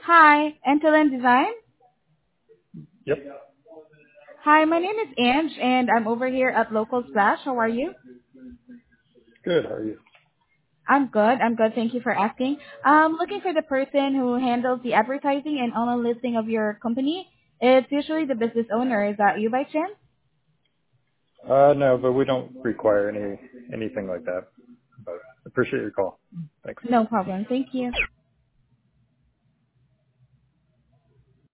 Hi, Antolin Design. Yep. Hi, my name is Ange, and I'm over here at Local Splash. How are you? Good. How are you? I'm good. I'm good. Thank you for asking. I'm looking for the person who handles the advertising and online listing of your company. It's usually the business owner. Is that you by chance? No, but we don't require anything like that. But appreciate your call. Thanks. No problem. Thank you.